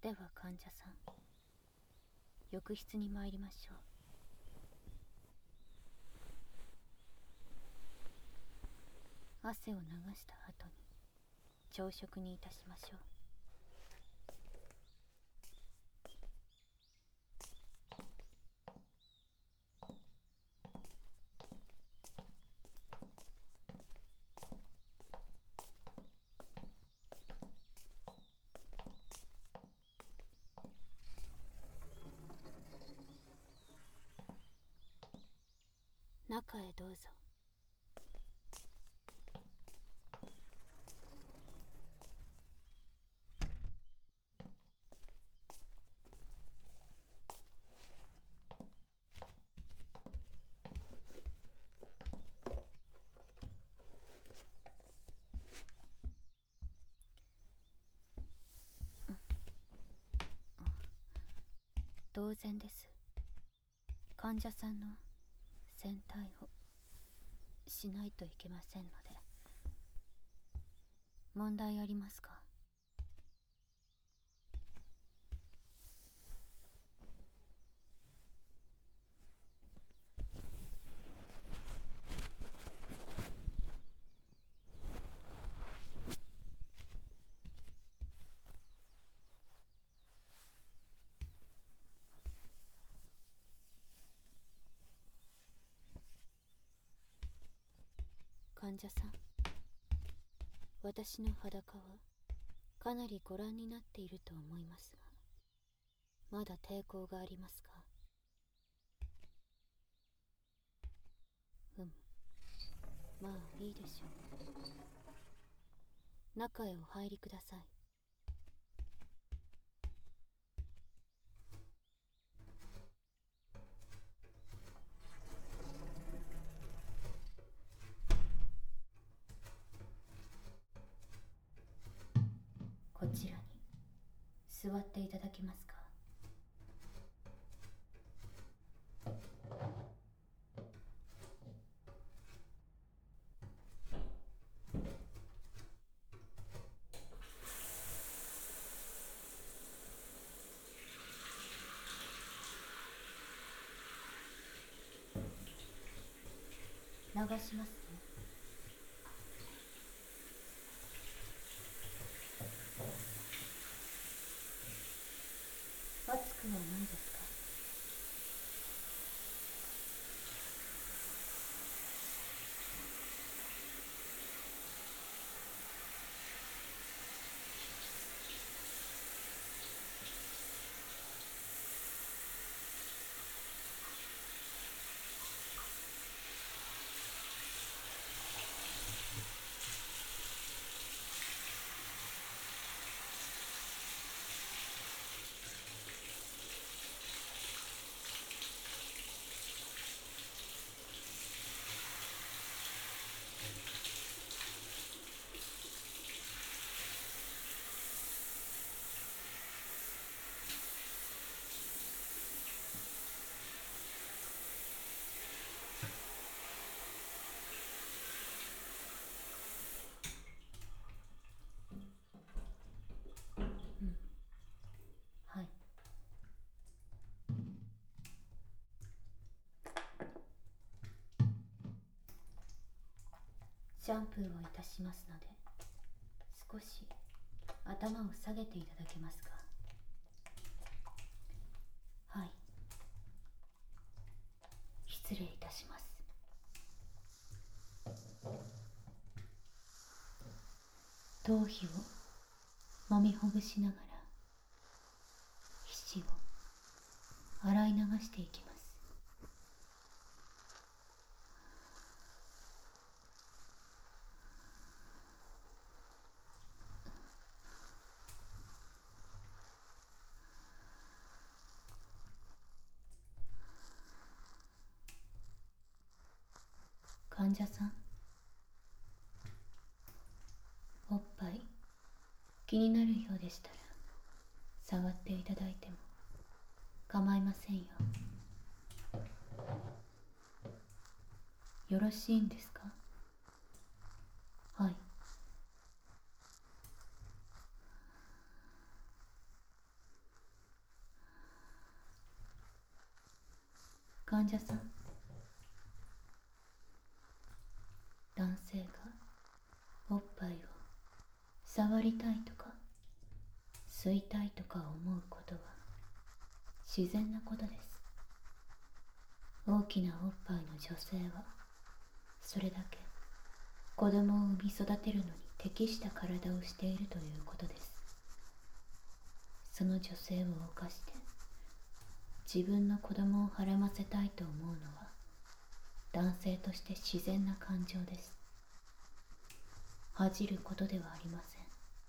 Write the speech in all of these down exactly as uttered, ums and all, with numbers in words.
では患者さん、浴室に参りましょう。汗を流した後に朝食にいたしましょう。中へどうぞ。当然です。患者さんの選対をしないといけませんので。問題ありますか？患者さん、私の裸はかなりご覧になっていると思いますが、まだ抵抗がありますか？うむ、まあいいでしょう。中へお入りください。こちらに座っていただけますか？流しますね。熱くはないですか？うん、はい。シャンプーをいたしますので、少し頭を下げていただけますか？はい。失礼いたします。頭皮を揉みほぐしながら皮脂を洗い流していきます。患者さん、おっぱい気になるようでしたら触っていただいても構いませんよ。よろしいんですか？はい。 患者さん、男性がおっぱいを触りたいとか吸いたいとか思うことは自然なことです。大きなおっぱいの女性はそれだけ子供を産み育てるのに適した体をしているということです。その女性を犯して自分の子供をはらませたいと思うのは男性として自然な感情です。恥じることではありません。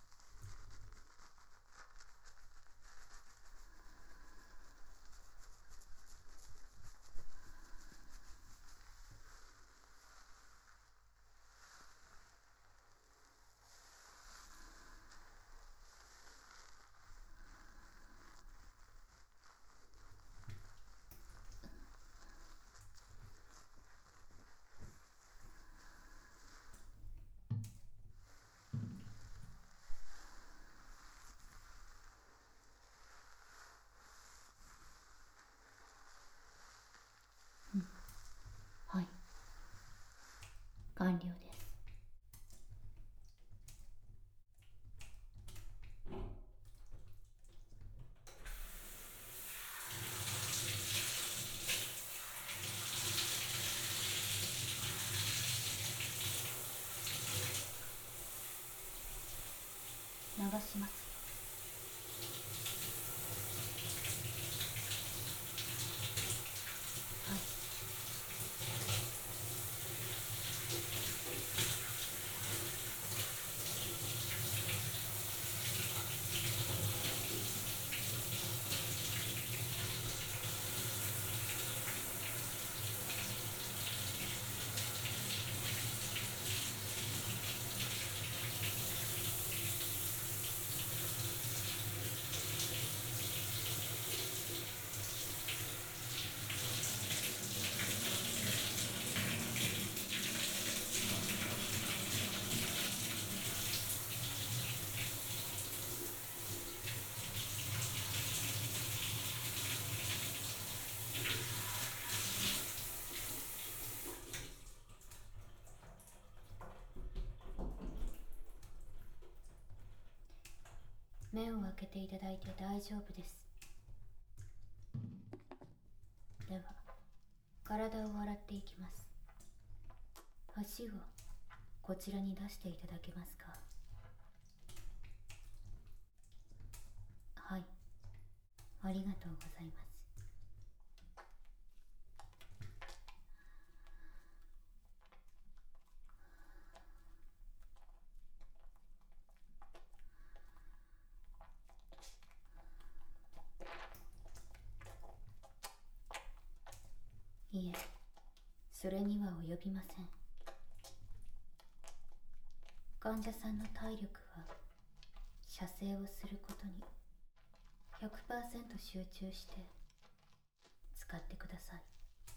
うん、はい、完了です。流します。はい。目を開けていただいて大丈夫です。では体を洗っていきます。足をこちらに出していただけますか。はい、ありがとうございます。いえ、それには及びません。患者さんの体力は射精をすることに ひゃくパーセント 集中して使ってください。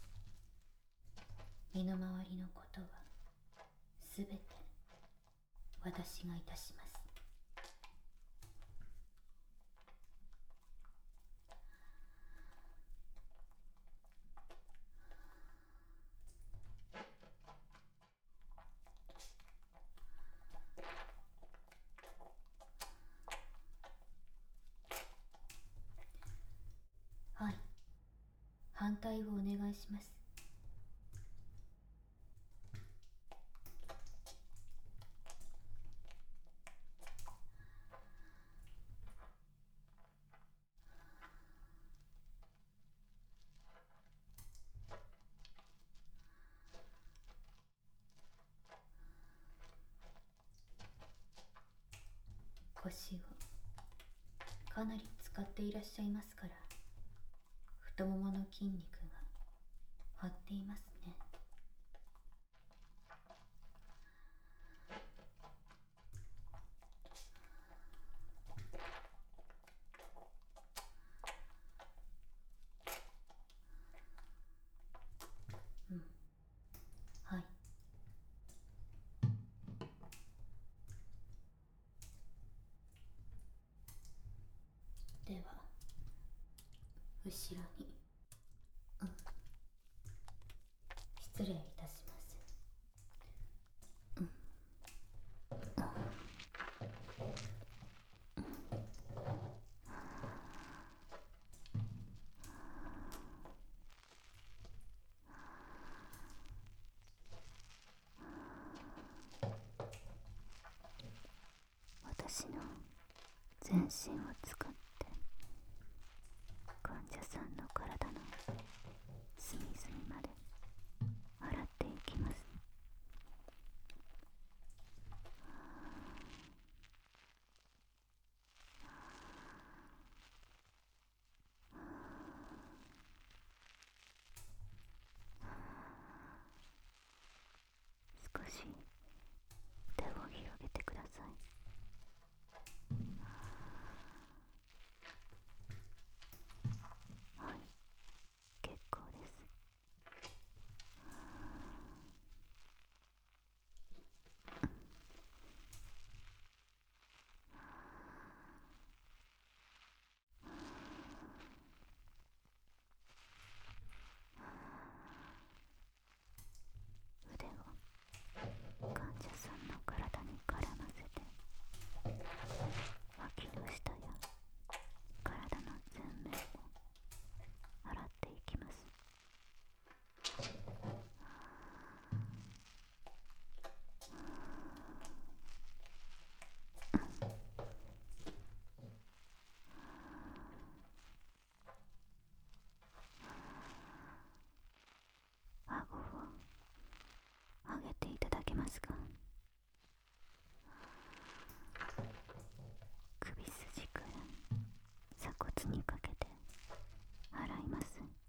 身の回りのことはすべて私がいたします。はい、反対をお願いします。腰をかなり使っていらっしゃいますから、太ももの筋肉が張っていますね。うん、はい。では後ろに、うん、 失礼いたします。うん私の全身を使って患者さんの体の隅々まで洗っていきます。少し手を広げてください。はい、結構です。腕を患者さんの体に絡ませて、脇の下や体の全面を洗っていきます。顎を上げていただけますか？首筋から鎖骨にかけて洗います。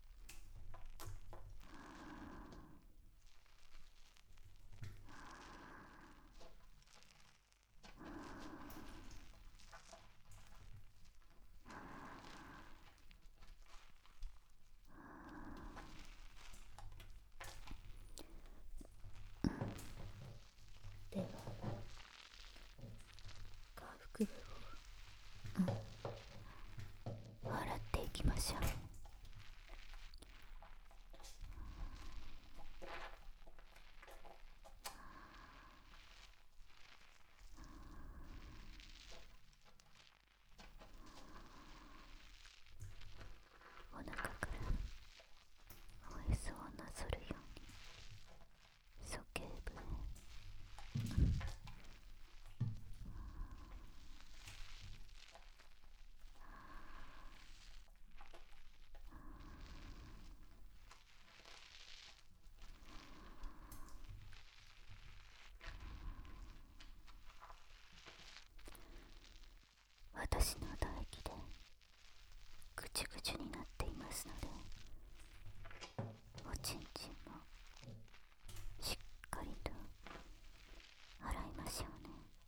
では下腹部を、うん、洗っていきましょう。お腹からおへそをなぞるように鼠径部へ、私の唾液でぐちゅぐちゅになっていますので、おちんちんもしっかりと洗いましょうね。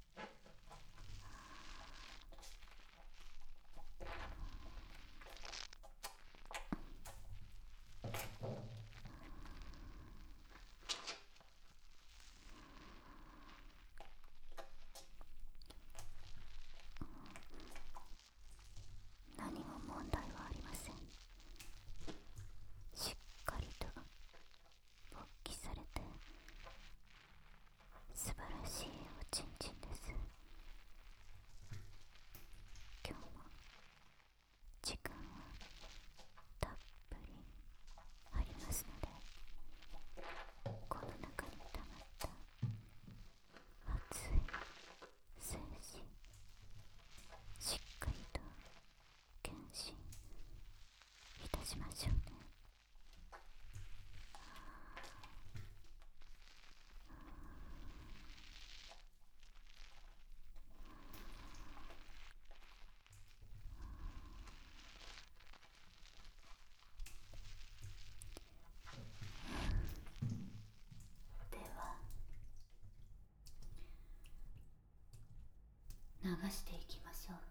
何も問題はありません。しっかりと勃起されて素晴らしいおちんちんです。今日も時間はたっぷりありますので、この中に溜まった熱い精子、しっかりと検診いたしましょうね。では流していきましょう。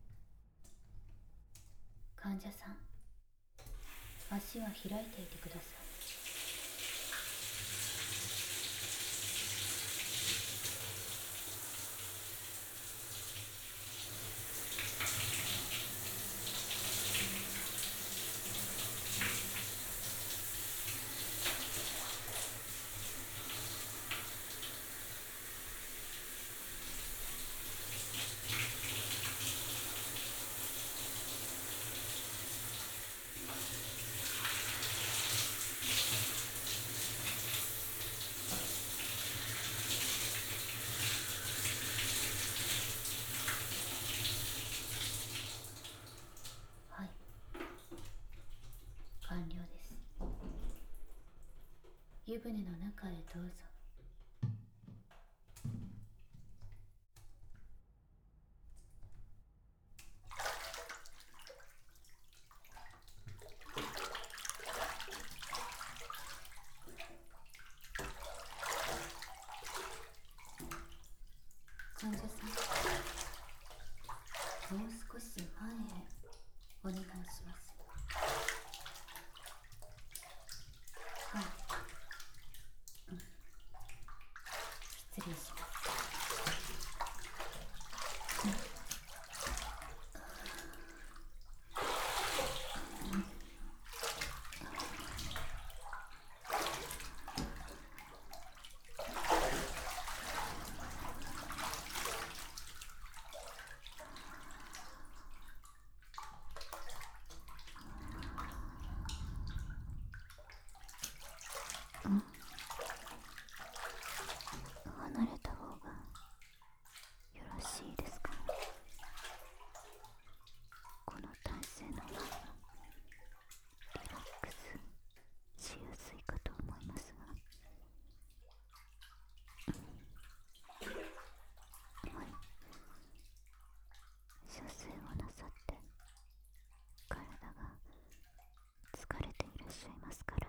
患者さん、足は開いていてください。 湯船の中へどうぞ。患者さん、もう少し前へお願いします。はい、うん、失礼します。うん、離れた方がよろしいですか？この体勢の方がリラックスしやすいかと思いますが。はい、射精をなさって体が疲れていらっしゃいますから、